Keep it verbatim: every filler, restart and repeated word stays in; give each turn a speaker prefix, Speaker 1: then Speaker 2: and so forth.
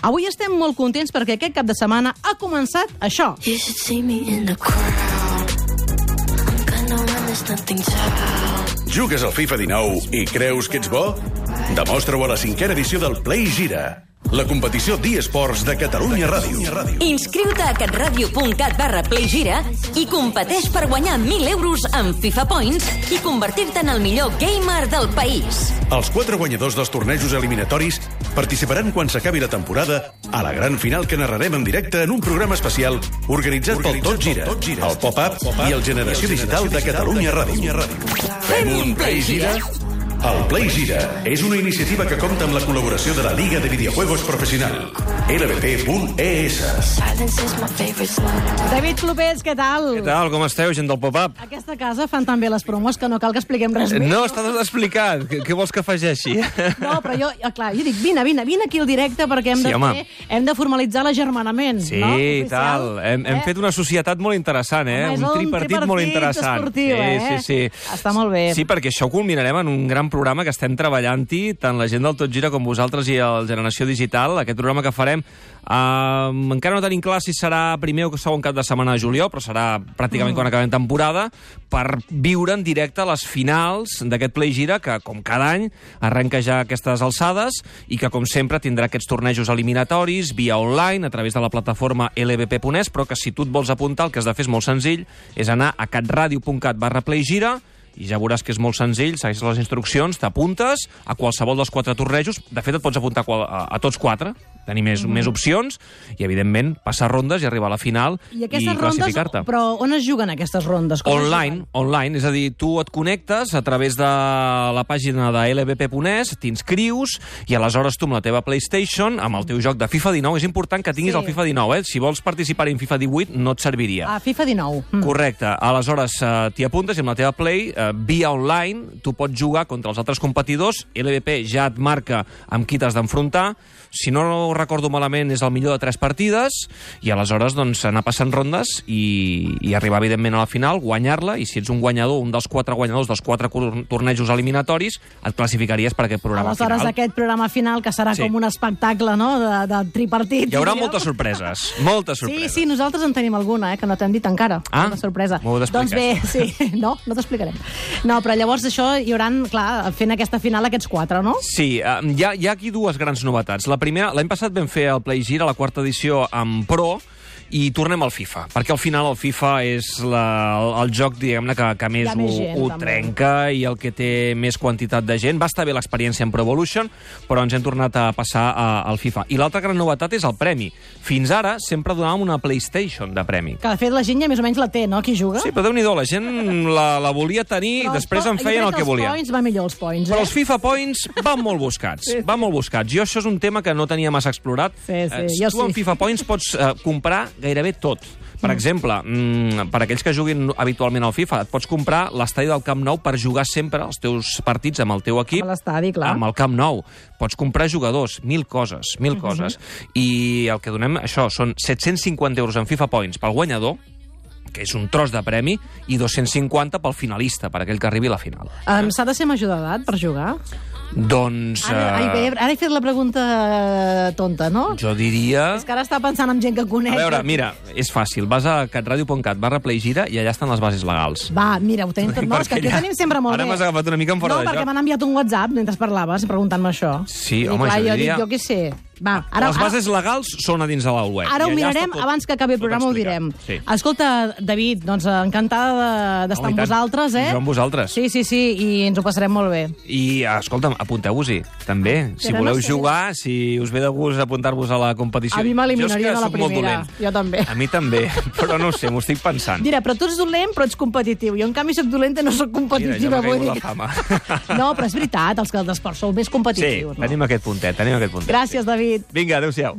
Speaker 1: Avui estem molt contents perquè aquest cap de setmana ha començat això.
Speaker 2: You should see me in the crowd. I'm gonna run, there's nothing to.
Speaker 3: Jugues al FIFA dinou i creus que ets bo? Demostra-ho a la cinquena edició del Play Gira, la competició d'eSports de Catalunya Ràdio.
Speaker 4: Inscriu-te a catradio punt cat barra playgira i competeix per guanyar mil euros en FIFA Points i convertir-te en el millor gamer del país.
Speaker 3: Els quatre guanyadors dels tornejos eliminatoris participaran quan s'acabi la temporada a la gran final que narrarem en directe en un programa especial organitzat pel Tot Gira, el Pop-Up i el Generació Digital de Catalunya Ràdio. Fem un Play Gira? El Play Gira és una iniciativa que compta amb la col·laboració de la Liga de Videojuegos Professional, L B P punt E S.
Speaker 2: Silence is my favorite song.
Speaker 1: David Clopés, què tal?
Speaker 5: Què tal? Com esteu, gent del Pop-Up?
Speaker 1: A aquesta casa fan tan bé les promos que no cal que expliquem res més.
Speaker 5: No, està tot explicat. Què, què vols que afegeixi?
Speaker 1: No, però jo, clar, jo dic, vine, vine, vine aquí al directe perquè hem,
Speaker 5: Sí,
Speaker 1: de,
Speaker 5: home.
Speaker 1: fer, hem de formalitzar l'agermanament.
Speaker 5: Sí,
Speaker 1: no?
Speaker 5: i
Speaker 1: Oficial.
Speaker 5: tal. Hem, hem
Speaker 1: Eh?
Speaker 5: fet una societat molt interessant, eh?
Speaker 1: Home, és
Speaker 5: un tripartit molt interessant.
Speaker 1: esportiu,
Speaker 5: sí,
Speaker 1: eh?
Speaker 5: sí, sí.
Speaker 1: Està molt bé.
Speaker 5: Sí, perquè això ho culminarem en un gran programa que estem treballant-hi, tant la gent del Tot Gira com vosaltres i el Generació Digital. Aquest programa que farem, eh, encara no tenim clar si serà primer o segon cap de setmana de juliol, però serà pràcticament mm. quan acabem temporada, per viure en directe les finals d'aquest Play Gira, que, com cada any, arrenca ja aquestes alçades i que, com sempre, tindrà aquests tornejos eliminatoris via online, a través de la plataforma L B P punt E S, però que si tu et vols apuntar, el que has de fer és molt senzill, és anar a catradio punt cat barra playgira, i ja veuràs que és molt senzill, segueixes les instruccions, t'apuntes a qualsevol dels quatre tornejos. De fet, et pots apuntar a, qual, a, a tots quatre, tenir més, mm. més opcions, i, evidentment, passar rondes i arribar a la final i,
Speaker 1: I,
Speaker 5: i classificar-te.
Speaker 1: Però on es juguen aquestes rondes? Com
Speaker 5: Online, online, és a dir, tu et connectes a través de la pàgina de L B P punt E S, t'inscrius, i aleshores tu amb la teva PlayStation, amb el teu joc de FIFA dinou, és important que tinguis
Speaker 1: Sí.
Speaker 5: el FIFA dinou, eh? Si vols participar en FIFA divuit, no et serviria.
Speaker 1: A FIFA dinou. Mm.
Speaker 5: Correcte. Aleshores, eh, t'hi apuntes i amb la teva Play, eh, via online, tu pots jugar contra els altres competidors. L B P ja et marca amb qui t'has d'enfrontar. Si no recordo malament, és el millor de tres partides, i aleshores doncs, anar passant rondes i, i arribar, evidentment, a la final, guanyar-la, i si ets un guanyador, un dels quatre guanyadors dels quatre tornejos eliminatoris, et classificaries per aquest programa
Speaker 1: Aleshores,
Speaker 5: final.
Speaker 1: aquest programa final, que serà
Speaker 5: Sí.
Speaker 1: com un espectacle, no?, de, de tripartit.
Speaker 5: Hi haurà
Speaker 1: diríem.
Speaker 5: moltes sorpreses, moltes
Speaker 1: Sí,
Speaker 5: sorpreses.
Speaker 1: sí, nosaltres en tenim alguna, eh, que no t'hem dit encara.
Speaker 5: Ah,
Speaker 1: una sorpresa.
Speaker 5: m'ho heu d'explicar,
Speaker 1: Doncs bé, sí, no, no t'explicarem. No, però llavors això hi haurà, clar, fent aquesta final aquests quatre, no?
Speaker 5: Sí, eh, hi, ha, hi ha aquí dues grans novetats. La primera, l'any passat vam fer el Play Gira, la quarta edició, amb Pro, i tornem al FIFA, perquè al final el FIFA és la, el, el joc, diguem-ne, que, que més,
Speaker 1: Hi ha més
Speaker 5: ho,
Speaker 1: gent,
Speaker 5: ho
Speaker 1: també.
Speaker 5: trenca i el que té més quantitat de gent. Va estar bé l'experiència en Pro Evolution, però ens hem tornat a passar a, al FIFA. I l'altra gran novetat és el premi. Fins ara sempre donàvem una PlayStation de premi.
Speaker 1: Que, de fet, la gent ja més o menys la té, no?, qui juga.
Speaker 5: Sí, però Déu-n'hi-do, la gent la, la volia tenir i
Speaker 1: Però els
Speaker 5: després
Speaker 1: po-
Speaker 5: en feien
Speaker 1: jo
Speaker 5: el
Speaker 1: crec
Speaker 5: que volien.
Speaker 1: Els points va millor, els points, eh?
Speaker 5: Però els FIFA Points van molt buscats,
Speaker 1: Sí, sí.
Speaker 5: van molt buscats. Jo això és un tema que no tenia massa explorat.
Speaker 1: Sí, sí,
Speaker 5: Eh,
Speaker 1: jo
Speaker 5: tu amb
Speaker 1: sí.
Speaker 5: FIFA Points pots eh, comprar gairebé tot. Per exemple, mm, per aquells que juguin habitualment al FIFA, et pots comprar l'estadi del Camp Nou per jugar sempre els teus partits amb el teu equip.
Speaker 1: A l'estadi, clar.
Speaker 5: Amb el Camp Nou. Pots comprar jugadors, mil coses, mil coses. I el que donem, això, són set-cents cinquanta euros en FIFA Points pel guanyador, que és un tros de premi, i dos-cents cinquanta pel finalista, per aquell que arribi a la final.
Speaker 1: Um, S'ha de ser major d'edat per jugar?
Speaker 5: Doncs...
Speaker 1: Ara, ai, bé,
Speaker 5: eh,
Speaker 1: ara he fet la pregunta tonta, no?
Speaker 5: jo diria...
Speaker 1: És que ara està pensant en gent que conec.
Speaker 5: A veure, mira, és fàcil. Vas a catradio punt cat barra playgira i allà estan les bases legals.
Speaker 1: Va, mira, ho tenim tot. No, és que
Speaker 5: Perquè
Speaker 1: aquí ho
Speaker 5: ja-
Speaker 1: tenim sempre molt
Speaker 5: ara
Speaker 1: bé.
Speaker 5: m'has agafat una mica en fora
Speaker 1: no,
Speaker 5: de joc.
Speaker 1: perquè m'han enviat un WhatsApp mentre parlaves preguntant-me això.
Speaker 5: Sí,
Speaker 1: I,
Speaker 5: home,
Speaker 1: clar,
Speaker 5: això
Speaker 1: jo
Speaker 5: diria-
Speaker 1: dic, jo què sé. Va, ara,
Speaker 5: les bases legals són a dins de la web.
Speaker 1: Ara ho
Speaker 5: I allà
Speaker 1: mirarem,
Speaker 5: està tot-
Speaker 1: abans que acabi el
Speaker 5: tot
Speaker 1: programa ho
Speaker 5: explicat.
Speaker 1: direm.
Speaker 5: Sí.
Speaker 1: Escolta, David, doncs encantada de- d'estar
Speaker 5: Home, i
Speaker 1: amb
Speaker 5: tant.
Speaker 1: vosaltres, eh?
Speaker 5: I jo amb vosaltres.
Speaker 1: Sí, sí, sí, i ens ho passarem molt bé.
Speaker 5: I, escolta'm, apunteu-vos-hi, també. Si
Speaker 1: Però
Speaker 5: voleu
Speaker 1: no sé.
Speaker 5: jugar, si us ve de gust apuntar-vos a la competició.
Speaker 1: A mi m'eliminarien
Speaker 5: Jo és
Speaker 1: a la
Speaker 5: que soc molt
Speaker 1: primera.
Speaker 5: dolent.
Speaker 1: Jo també.
Speaker 5: A mi també, però no ho sé, m'ho estic pensant.
Speaker 1: Dirà, però tu ets dolent, però ets competitiu. Jo, en canvi, soc dolenta i no soc
Speaker 5: Mira,
Speaker 1: competitiva.
Speaker 5: ja m'ha
Speaker 1: vull
Speaker 5: caigut la
Speaker 1: dir.
Speaker 5: fama.
Speaker 1: No, però és veritat, els que d'esports sou més
Speaker 5: Sí,
Speaker 1: competitius.
Speaker 5: tenim
Speaker 1: no?
Speaker 5: aquest puntet, tenim aquest puntet.
Speaker 1: Gràcies, David.
Speaker 5: Vinga, adéu-siau.